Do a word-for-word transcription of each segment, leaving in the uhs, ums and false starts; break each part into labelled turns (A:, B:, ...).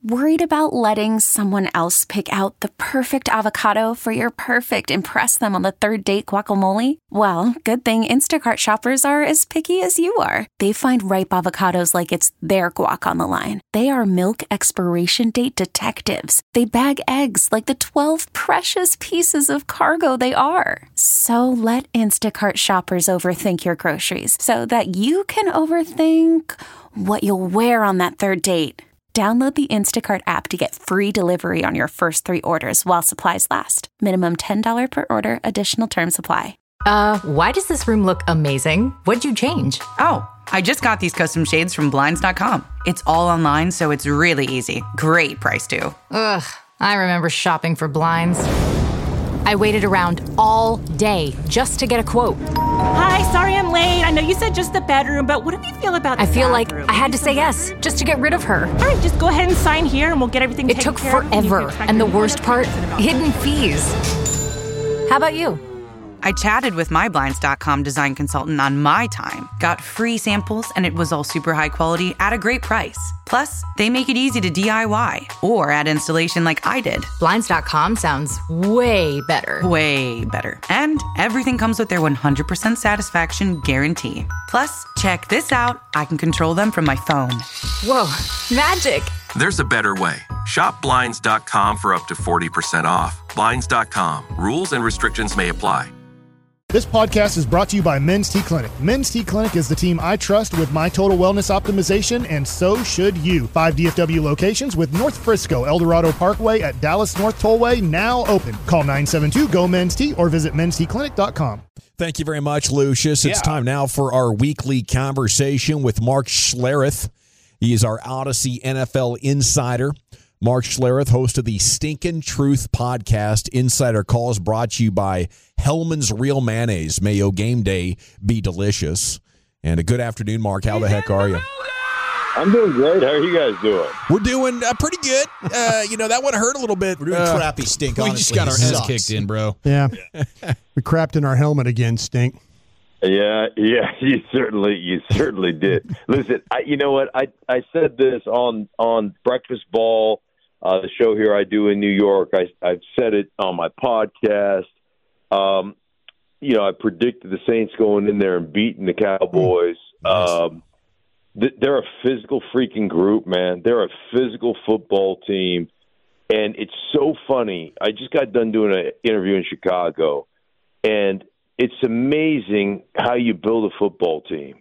A: Worried about letting someone else pick out the perfect avocado for your perfect impress them on the third date guacamole? Well, good thing Instacart shoppers are as picky as you are. They find ripe avocados like it's their guac on the line. They are milk expiration date detectives. They bag eggs like the twelve precious pieces of cargo they are. So let Instacart shoppers overthink your groceries so that you can overthink what you'll wear on that third date. Download the Instacart app to get free delivery on your first three orders while supplies last. Minimum ten dollars per order. Additional terms apply.
B: Uh, why does this room look amazing? What'd you change?
C: Oh, I just got these custom shades from Blinds dot com. It's all online, so it's really easy. Great price, too.
B: Ugh, I remember shopping for blinds. I waited around all day just to get a quote.
D: Hi, sorry I'm late. I know you said just the bedroom, but what do you feel about the
B: I feel
D: bathroom?
B: like I had to say yes just to get rid of her.
D: All right, just go ahead and sign here and we'll get everything
B: It
D: taken
B: took
D: care of.
B: forever, and the worst part, hidden fees. How about you?
C: I chatted with my Blinds dot com design consultant on my time, got free samples, and it was all super high quality at a great price. Plus, they make it easy to D I Y or add installation like I did.
B: Blinds dot com sounds way better.
C: Way better. And everything comes with their one hundred percent satisfaction guarantee. Plus, check this out. I can control them from my phone.
B: Whoa, magic.
E: There's a better way. Shop Blinds dot com for up to forty percent off. Blinds dot com. Rules and restrictions may apply.
F: This podcast is brought to you by Men's T Clinic. Men's T Clinic is the team I trust with my total wellness optimization, and so should you. Five D F W locations with North Frisco, El Dorado Parkway at Dallas North Tollway now open. Call nine seven two, G O, Men's T or visit men's t clinic dot com.
G: Thank you very much, Lucius. It's yeah. time now for our weekly conversation with Mark Schlereth. He is our Odyssey N F L insider. Mark Schlereth, host of the Stinkin' Truth podcast. Insider Calls brought to you by Hellman's Real Mayonnaise. May your game day be delicious. And a good afternoon, Mark. How the heck are you?
H: I'm doing great. How are you guys doing?
G: We're doing uh, pretty good. Uh, you know, that one hurt a little bit.
I: We're doing
G: uh,
I: crappy, Stink,
G: We
I: honestly.
G: just got our
I: It
G: heads
I: sucks.
G: kicked in, bro.
F: Yeah. We crapped in our helmet again, Stink.
H: Yeah, yeah, you certainly, you certainly did. Listen, I, you know what? I, I said this on on Breakfast Ball, uh, the show here I do in New York. I I've said it on my podcast. Um, you know, I predicted the Saints going in there and beating the Cowboys.
I: Nice.
H: Um, th- they're a physical freaking group, man. They're a physical football team, and it's so funny. I just got done doing an interview in Chicago, and it's amazing how you build a football team.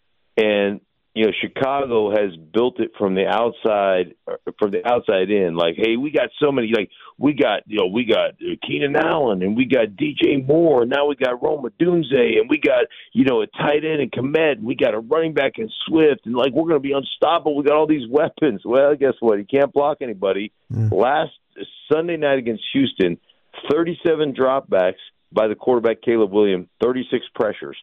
H: And, you know, Chicago has built it from the outside, from the outside in. Like, hey, we got so many, like, we got, you know, we got Keenan Allen, and we got D J Moore, and now we got Roma Dunze, and we got, you know, a tight end in Komet, and we got a running back in Swift, and, like, we're going to be unstoppable. We got all these weapons. Well, guess what? You can't block anybody. Mm. Last Sunday night against Houston, thirty-seven dropbacks by the quarterback, Caleb Williams, thirty-six pressures.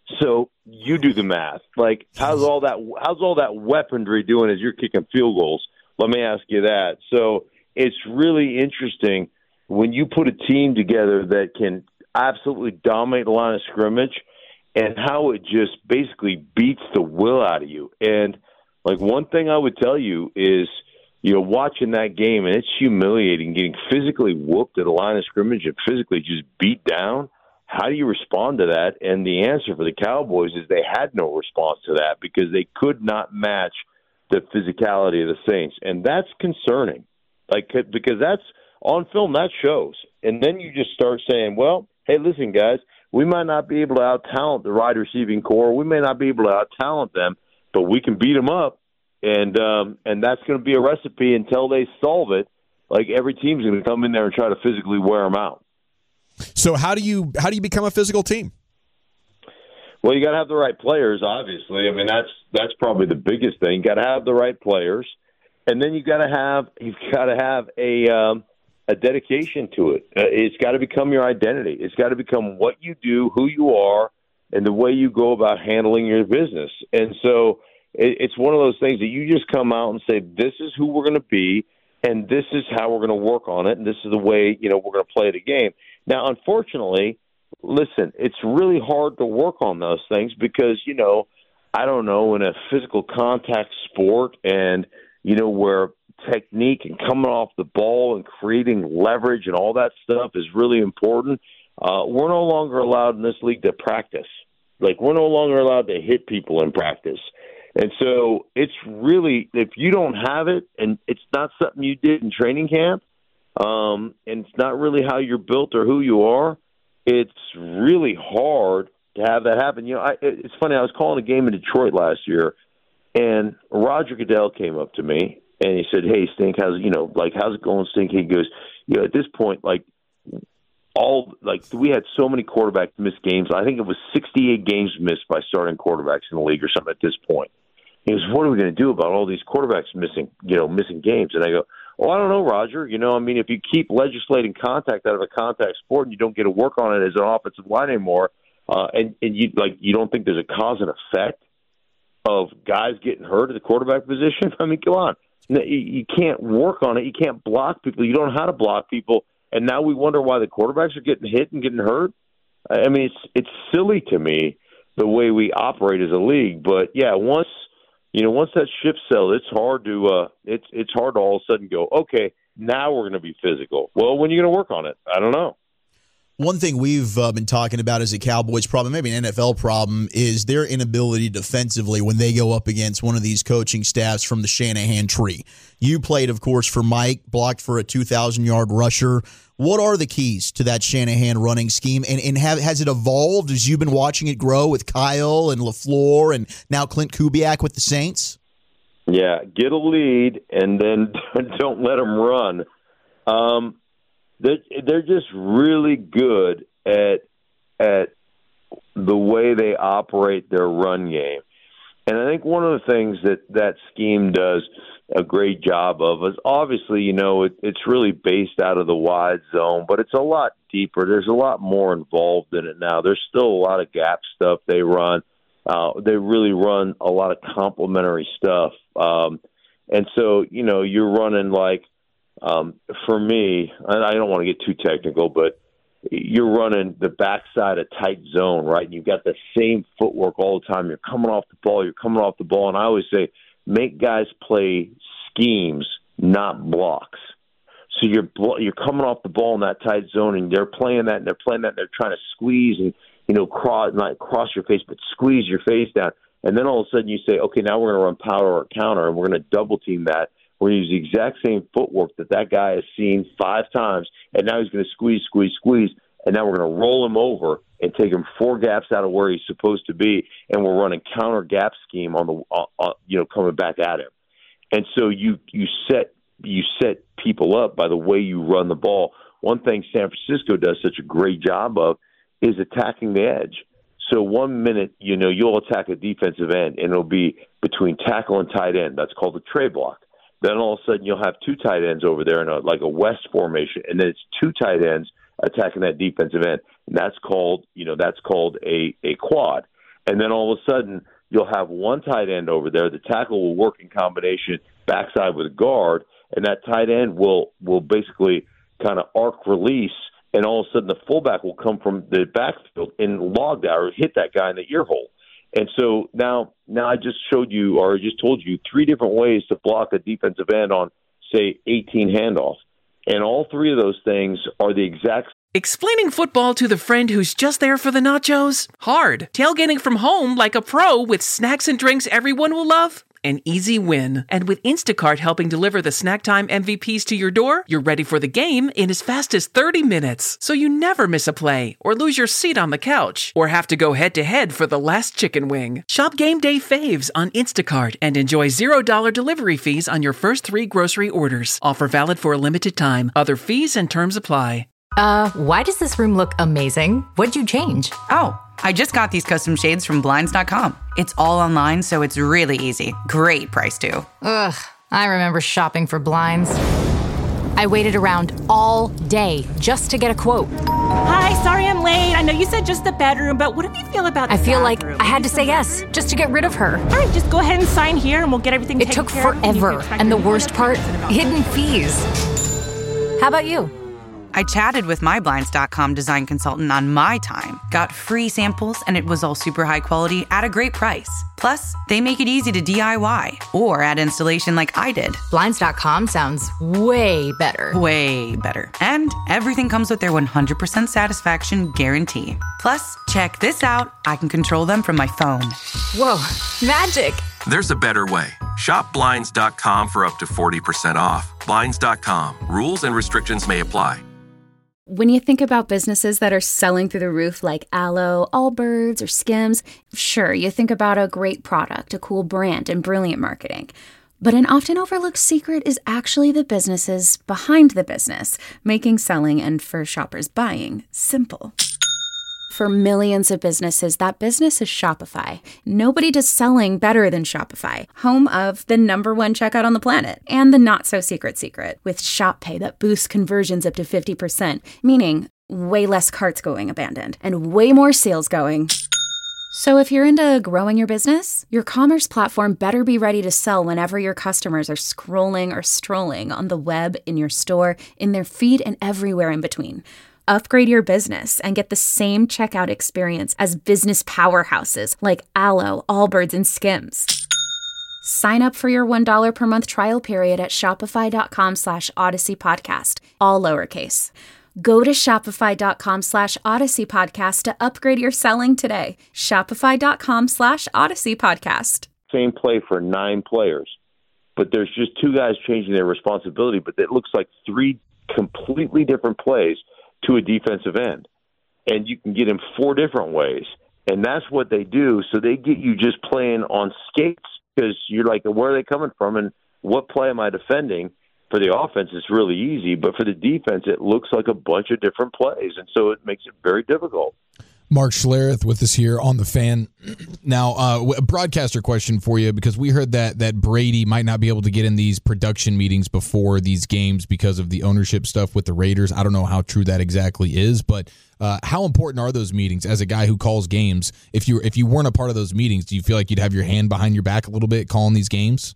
H: So you do the math. Like, how's all that? How's all that weaponry doing as you're kicking field goals? Let me ask you that. So it's really interesting when you put a team together that can absolutely dominate the line of scrimmage, and how it just basically beats the will out of you. And like, one thing I would tell you is, you know, watching that game, and it's humiliating, getting physically whooped at a line of scrimmage and physically just beat down. How do you respond to that? And the answer for the Cowboys is they had no response to that because they could not match the physicality of the Saints. And that's concerning, like, because that's on film, that shows. And then you just start saying, well, hey, listen, guys, we might not be able to out-talent the wide receiving core. We may not be able to out-talent them, but we can beat them up. And um, and that's going to be a recipe until they solve it. Like, every team's going to come in there and try to physically wear them out.
G: So how do you how do you become a physical team?
H: Well, you got to have the right players, obviously. I mean, that's that's probably the biggest thing. You got to have the right players, and then you got to have you've got to have a um, a dedication to it. Uh, it's got to become your identity. It's got to become what you do, who you are, and the way you go about handling your business. And so it's one of those things that you just come out and say, this is who we're going to be, and this is how we're going to work on it, and this is the way, you know, we're going to play the game. Now, unfortunately, listen, it's really hard to work on those things because, you know, I don't know, in a physical contact sport and, you know, where technique and coming off the ball and creating leverage and all that stuff is really important. Uh, we're no longer allowed in this league to practice. Like, we're no longer allowed to hit people in practice. And so it's really, if you don't have it and it's not something you did in training camp, um, and it's not really how you're built or who you are, it's really hard to have that happen. You know, I, it's funny, I was calling a game in Detroit last year, and Roger Goodell came up to me, and he said, hey, Stink, how's, you know, like, how's it going, Stink? He goes, you know, at this point, like, all, like, we had so many quarterbacks miss games. I think it was sixty-eight games missed by starting quarterbacks in the league or something at this point. He goes, what are we going to do about all these quarterbacks missing, you know, missing games? And I go, well, I don't know, Roger. You know, I mean, if you keep legislating contact out of a contact sport and you don't get to work on it as an offensive line anymore, uh, and, and you like you don't think there's a cause and effect of guys getting hurt at the quarterback position? I mean, come on. You can't work on it. You can't block people. You don't know how to block people. And now we wonder why the quarterbacks are getting hit and getting hurt. I mean, it's it's silly to me the way we operate as a league. But, yeah, once – You know, once that ship sails, it's hard to uh, it's it's hard to all of a sudden go, okay, now we're going to be physical. Well, when are you going to work on it? I don't know.
I: One thing we've uh, been talking about as a Cowboys problem, maybe an N F L problem, is their inability defensively when they go up against one of these coaching staffs from the Shanahan tree. You played, of course, for Mike, blocked for a two thousand yard rusher. What are the keys to that Shanahan running scheme, and, and have, has it evolved as you've been watching it grow with Kyle and LaFleur and now Clint Kubiak with the Saints?
H: Yeah, get a lead and then don't let them run. Um, they're, they're just really good at at the way they operate their run game. And I think one of the things that that scheme does a great job of is obviously, you know, it, it's really based out of the wide zone, but it's a lot deeper. There's a lot more involved in it now. There's still a lot of gap stuff they run. Uh, they really run a lot of complementary stuff. Um, and so, you know, you're running like, um, for me, and I don't want to get too technical, but you're running the backside of tight zone, right? And you've got the same footwork all the time. You're coming off the ball. You're coming off the ball. And I always say, make guys play schemes, not blocks. So you're you're coming off the ball in that tight zone, and they're playing that, and they're playing that, and they're trying to squeeze and, you know, cross, not cross your face, but squeeze your face down. And then all of a sudden you say, okay, now we're going to run power or counter, and we're going to double team that. We're going to use the exact same footwork that that guy has seen five times, and now he's going to squeeze, squeeze, squeeze, and now we're going to roll him over and take him four gaps out of where he's supposed to be, and we're running counter gap scheme on the, uh, uh, you know, coming back at him. And so you you set you set people up by the way you run the ball. One thing San Francisco does such a great job of is attacking the edge. So one minute, you know, you'll attack a defensive end, and it'll be between tackle and tight end. That's called a tray block. Then all of a sudden you'll have two tight ends over there in a, like a West formation, and then it's two tight ends attacking that defensive end. And that's called, you know, that's called a, a quad. And then all of a sudden you'll have one tight end over there. The tackle will work in combination backside with a guard, and that tight end will, will basically kind of arc release, and all of a sudden the fullback will come from the backfield and log that or hit that guy in the ear hole. And so now, now I just showed you, or I just told you, three different ways to block a defensive end on, say, eighteen handoffs. And all three of those things are the exact.
J: Explaining football to the friend who's just there for the nachos? Hard. Tailgating from home like a pro with snacks and drinks everyone will love? An easy win. And with Instacart helping deliver the snack time M V Ps to your door, you're ready for the game in as fast as thirty minutes. So you never miss a play, or lose your seat on the couch, or have to go head-to-head for the last chicken wing. Shop Game Day Faves on Instacart and enjoy zero dollars delivery fees on your first three grocery orders. Offer valid for a limited time. Other fees and terms apply.
B: Uh, why does this room look amazing? What'd you change?
C: Oh, I just got these custom shades from Blinds dot com. It's all online, so it's really easy. Great price, too.
B: Ugh, I remember shopping for blinds. I waited around all day just to get a quote.
D: Hi, sorry I'm late. I know you said just the bedroom, but what do you feel about the
B: I feel
D: bathroom?
B: like I had to say yes, just to get rid of her.
D: All right, just go ahead and sign here, and we'll get everything
B: It
D: taken
B: took
D: care of.
B: forever, and the worst part, hidden fees. How about you?
C: I chatted with my Blinds dot com design consultant on my time, got free samples, and it was all super high quality at a great price. Plus, they make it easy to D I Y or add installation like I did.
B: Blinds dot com sounds way better.
C: Way better. And everything comes with their one hundred percent satisfaction guarantee. Plus, check this out. I can control them from my phone.
B: Whoa, magic.
E: There's a better way. Shop Blinds dot com for up to forty percent off. Blinds dot com. Rules and restrictions may apply.
A: When you think about businesses that are selling through the roof like Aloe, Allbirds, or Skims, sure, you think about a great product, a cool brand, and brilliant marketing. But an often overlooked secret is actually the businesses behind the business, making selling and for shoppers buying simple. For millions of businesses, that business is Shopify. Nobody does selling better than Shopify, home of the number one checkout on the planet and the not-so-secret secret with Shop Pay that boosts conversions up to fifty percent, meaning way less carts going abandoned and way more sales going. So if you're into growing your business, your commerce platform better be ready to sell whenever your customers are scrolling or strolling on the web, in your store, in their feed, and everywhere in between. Upgrade your business and get the same checkout experience as business powerhouses like Aloe, Allbirds, and Skims. Sign up for your one dollar per month trial period at shopify.com slash Odyssey Podcast, all lowercase. Go to shopify.com slash Odyssey Podcast to upgrade your selling today. Shopify.com slash Odyssey Podcast.
H: Same play for nine players, but there's just two guys changing their responsibility, but it looks like three completely different plays to a defensive end. And you can get him four different ways. And that's what they do. So they get you just playing on skates because you're like, where are they coming from and what play am I defending? For the offense, it's really easy. But for the defense, it looks like a bunch of different plays. And so it makes it very difficult.
K: Mark Schlereth with us here on The Fan. Now, uh, a broadcaster question for you, because we heard that that Brady might not be able to get in these production meetings before these games because of the ownership stuff with the Raiders. I don't know how true that exactly is, but uh, how important are those meetings as a guy who calls games? If you if you weren't a part of those meetings, do you feel like you'd have your hand behind your back a little bit calling these games?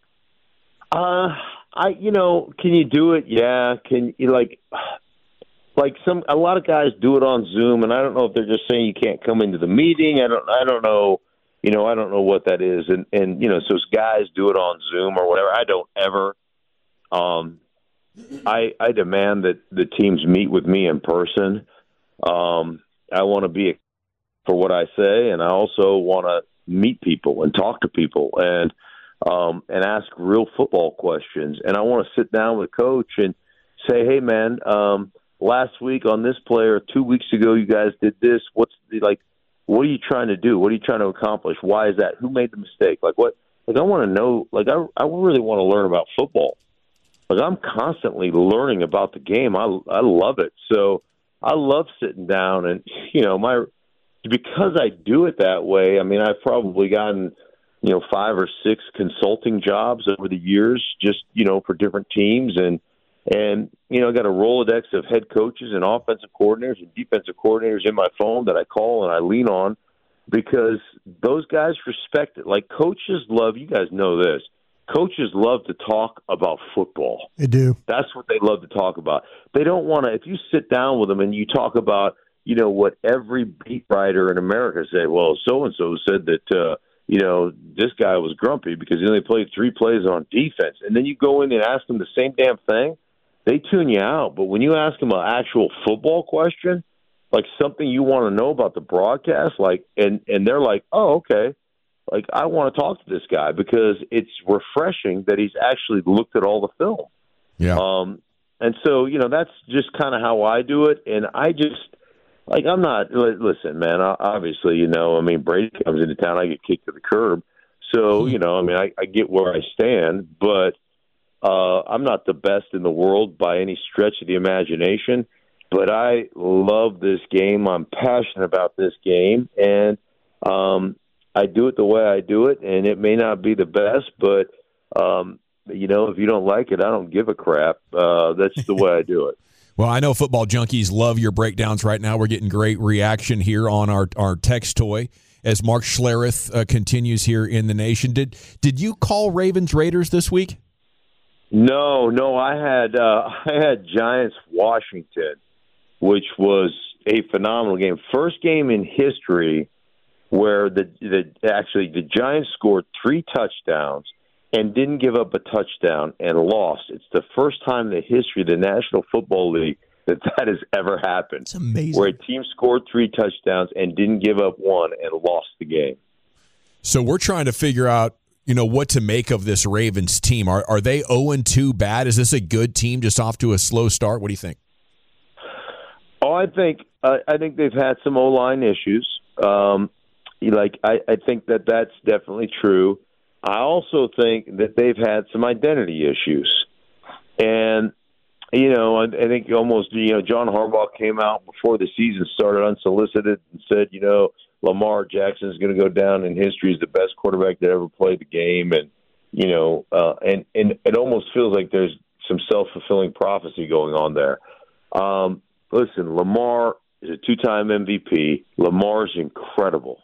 H: Uh, I you know, can you do it? Yeah. Can you like? Like some, a lot of guys do it on Zoom, and I don't know if they're just saying you can't come into the meeting. I don't, I don't know, you know, I don't know what that is, and and you know, so guys do it on Zoom or whatever. I don't ever. Um, I I demand that the teams meet with me in person. Um, I want to be for what I say, and I also want to meet people and talk to people and um, and ask real football questions. And I want to sit down with coach and say, hey, man. Um, Last week on this player, two weeks ago, you guys did this. What's the, like? What are you trying to do? What are you trying to accomplish? Why is that? Who made the mistake? Like what? Like I want to know. Like I, I really want to learn about football. Like I'm constantly learning about the game. I, I love it. So I love sitting down and you know my because I do it that way. I mean, I've probably gotten you know five or six consulting jobs over the years, just you know for different teams and. And, you know, I got a Rolodex of head coaches and offensive coordinators and defensive coordinators in my phone that I call and I lean on because those guys respect it. Like coaches love, you guys know this, coaches love to talk about football.
F: They do.
H: That's what they love to talk about. They don't want to, if you sit down with them and you talk about, you know, what every beat writer in America say, well, so-and-so said that, uh, you know, this guy was grumpy because he only played three plays on defense. And then you go in and ask them the same damn thing. They tune you out. But when you ask them an actual football question, like something you want to know about the broadcast, like, and, and they're like, oh, okay, like I want to talk to this guy because it's refreshing that he's actually looked at all the film.
K: Yeah.
H: Um, and so, you know, that's just kind of how I do it. And I just, like, I'm not, listen, man, obviously, you know, I mean, Brady comes into town, I get kicked to the curb. So, you know, I mean, I, I get where I stand, but Uh, I'm not the best in the world by any stretch of the imagination, but I love this game. I'm passionate about this game, and um, I do it the way I do it, and it may not be the best, but, um, you know, if you don't like it, I don't give a crap. Uh, that's the way I do it.
G: Well, I know football junkies love your breakdowns right now. We're getting great reaction here on our, our text toy as Mark Schlereth uh, continues here in the nation. Did, did you call Ravens Raiders this week?
H: No, no, I had uh, I had Giants Washington, which was a phenomenal game. First game in history where the the actually the Giants scored three touchdowns and didn't give up a touchdown and lost. It's the first time in the history of the National Football League that that has ever happened.
I: It's amazing.
H: Where a team scored three touchdowns and didn't give up one and lost the game.
G: So we're trying to figure out, you know, what to make of this Ravens team. Are are they oh and two bad? Is this a good team just off to a slow start? What do you think?
H: Oh, I think uh, I think they've had some O-line issues. Um, like I, I think that that's definitely true. I also think that they've had some identity issues, and you know, I, I think almost you know John Harbaugh came out before the season started unsolicited and said, you know, Lamar Jackson is going to go down in history as the best quarterback that ever played the game, and you know, uh, and and it almost feels like there's some self-fulfilling prophecy going on there. Um, listen, Lamar is a two-time M V P. Lamar is incredible.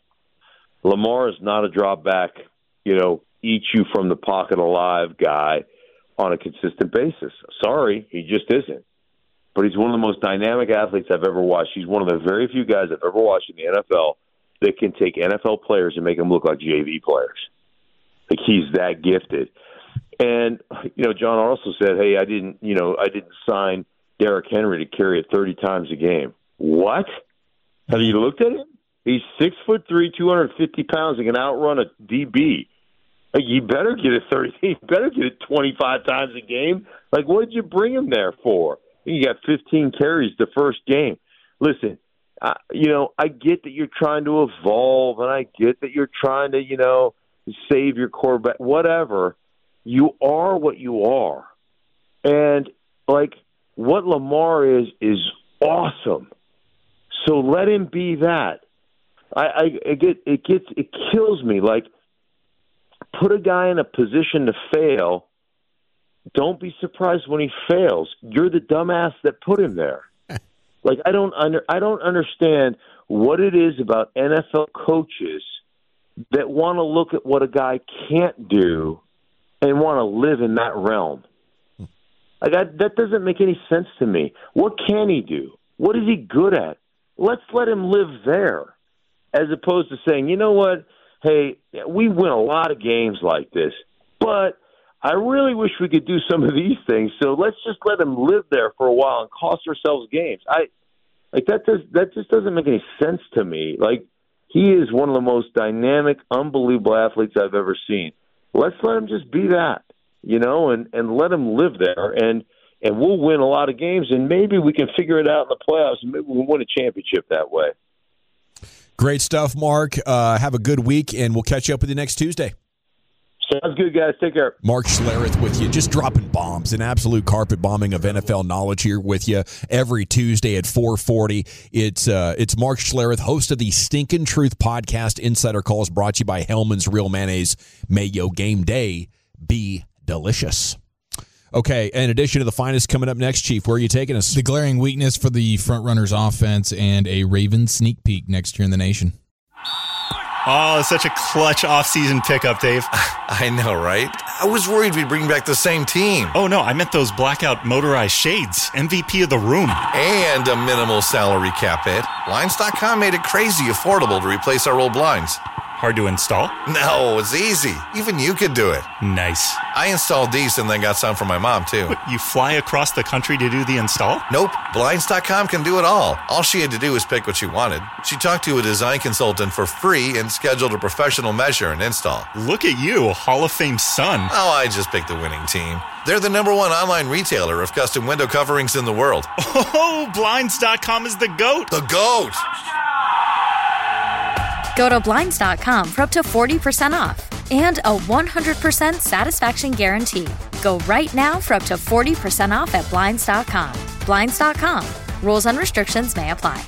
H: Lamar is not a drop back, you know, eat you from the pocket alive guy on a consistent basis. Sorry, he just isn't. But he's one of the most dynamic athletes I've ever watched. He's one of the very few guys I've ever watched in the N F L that can take N F L players and make them look like J V players. Like, he's that gifted. And, you know, John also said, hey, I didn't, you know, I didn't sign Derrick Henry to carry it thirty times a game. What? Have you looked at him? He's six foot three, two hundred fifty pounds, and can outrun a D B. Like, you better get it thirty. You better get it twenty-five times a game. Like, what did you bring him there for? You got fifteen carries the first game. Listen, I, you know, I get that you're trying to evolve, and I get that you're trying to, you know, save your quarterback. Whatever. You are what you are, and like what Lamar is is awesome. So let him be that. I, I, I get it gets it kills me. Like, put a guy in a position to fail. Don't be surprised when he fails. You're the dumbass that put him there. Like, I don't under I don't understand what it is about N F L coaches that want to look at what a guy can't do and want to live in that realm. Like, I, that doesn't make any sense to me. What can he do? What is he good at? Let's let him live there, as opposed to saying, you know what, hey, we win a lot of games like this, but I really wish we could do some of these things, so let's just let him live there for a while and cost ourselves games. I like that. Does that just doesn't make any sense to me? Like, he is one of the most dynamic, unbelievable athletes I've ever seen. Let's let him just be that, you know, and, and let him live there, and and we'll win a lot of games, and maybe we can figure it out in the playoffs, and maybe we'll win a championship that way.
G: Great stuff, Mark. Uh, have a good week, and we'll catch you up with you next Tuesday.
H: Sounds good, guys. Take care.
G: Mark Schlereth with you, just dropping bombs, an absolute carpet bombing of N F L knowledge here with you every Tuesday at four forty. It's uh, it's Mark Schlereth, host of the Stinkin' Truth podcast. Insider Calls brought to you by Hellman's Real Mayonnaise. May your game day be delicious. Okay, in addition to the finest coming up next, Chief, where are you taking us?
K: The glaring weakness for the Frontrunners offense and a Ravens sneak peek next year in the nation.
L: Oh, it's such a clutch off-season pickup, Dave.
M: I know, right? I was worried we'd bring back the same team.
L: Oh, no, I meant those blackout motorized shades. M V P of the room.
M: And a minimal salary cap hit. Blinds dot com made it crazy affordable to replace our old blinds.
L: Hard to install?
M: No, it's easy. Even you could do it.
L: Nice.
M: I installed these and then got some for my mom, too.
L: What, you fly across the country to do the install?
M: Nope. Blinds dot com can do it all. All she had to do was pick what she wanted. She talked to a design consultant for free and scheduled a professional measure and install.
L: Look at you, Hall of Fame son.
M: Oh, I just picked the winning team. They're the number one online retailer of custom window coverings in the world.
L: Oh, Blinds dot com is the GOAT.
M: The GOAT!
N: Go to Blinds dot com for up to forty percent off and a one hundred percent satisfaction guarantee. Go right now for up to forty percent off at Blinds dot com. Blinds dot com. Rules and restrictions may apply.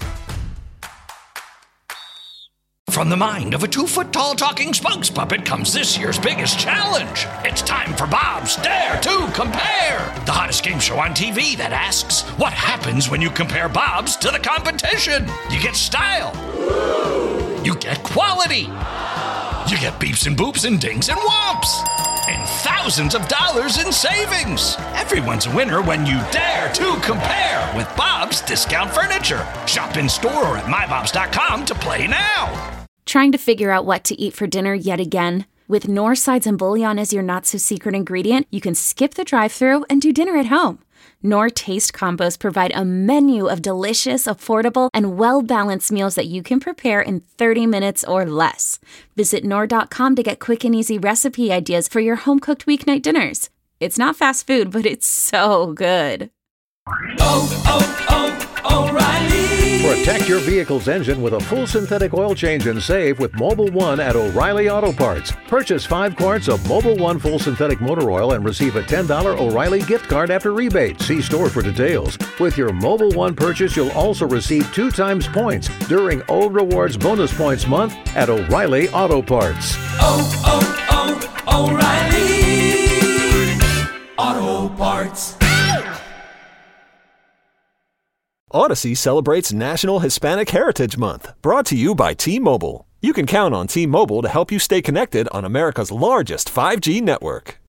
O: From the mind of a two-foot-tall talking spokes puppet comes this year's biggest challenge. It's time for Bob's Dare to Compare, the hottest game show on T V that asks, what happens when you compare Bob's to the competition? You get style. You get quality. You get beeps and boops and dings and whomps. And thousands of dollars in savings. Everyone's a winner when you dare to compare with Bob's Discount Furniture. Shop in store or at my bobs dot com to play now.
A: Trying to figure out what to eat for dinner yet again? With Knorr sides and bouillon as your not-so-secret ingredient, you can skip the drive-thru and do dinner at home. Knorr Taste Combos provide a menu of delicious, affordable, and well-balanced meals that you can prepare in thirty minutes or less. Visit Knorr dot com to get quick and easy recipe ideas for your home-cooked weeknight dinners. It's not fast food, but it's so good.
P: Oh, oh, oh, O'Reilly! Protect your vehicle's engine with a full synthetic oil change and save with Mobil one at O'Reilly Auto Parts. Purchase five quarts of Mobil one full synthetic motor oil and receive a ten dollars O'Reilly gift card after rebate. See store for details. With your Mobil one purchase, you'll also receive two times points during O Rewards Bonus Points Month at O'Reilly Auto Parts.
Q: Oh, oh, oh, O'Reilly Auto Parts.
R: Odyssey celebrates National Hispanic Heritage Month, brought to you by T-Mobile. You can count on T-Mobile to help you stay connected on America's largest five G network.